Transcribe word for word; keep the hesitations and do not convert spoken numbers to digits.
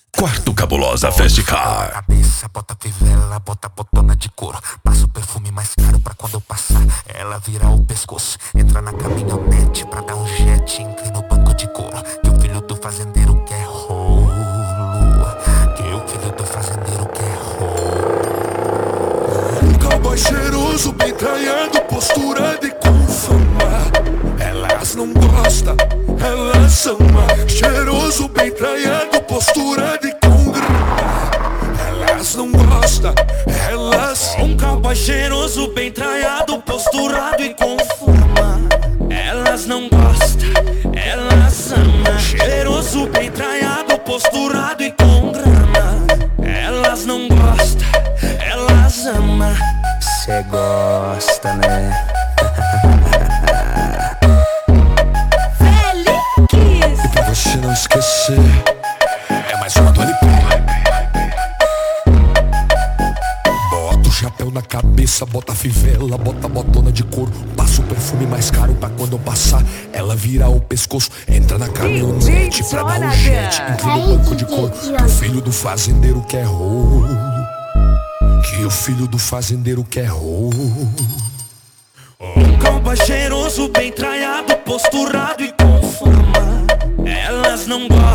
Quarto Cabulosa Festicar. Cabeça, bota fivela, bota botona de couro. Passa o perfume mais caro pra quando eu passar ela virar o pescoço. Entra na caminhonete pra dar um jet, inclina o banco de couro. Que o filho do fazendeiro quer rolo. Que o filho do fazendeiro quer rolo. Um cowboy cheiroso, bem traiado, postura de com fama. Elas não gostam, elas ama. Cheiroso, bem traiado, postura de com grana. Elas não gostam, elas. Um cowboy cheiroso, bem traiado, posturado e com fama. Elas não gostam, elas amam. Cheiroso, bem traiado, posturado e com grana. Elas não gostam, elas amam. Cê gosta, né? E pra você não esquecer, é mais uma do L P. Bota o chapéu na cabeça, bota a fivela, bota a botona de couro. Passa o perfume mais caro pra quando eu passar ela vira o pescoço. Entra na caminhonete pra dar um jet, inclina o banco de couro. Que o filho do fazendeiro quer rolo. Que o filho do fazendeiro quer rolo. Um cowboy cheiroso, bem traiado, posturado e com fama. Elas não gostam,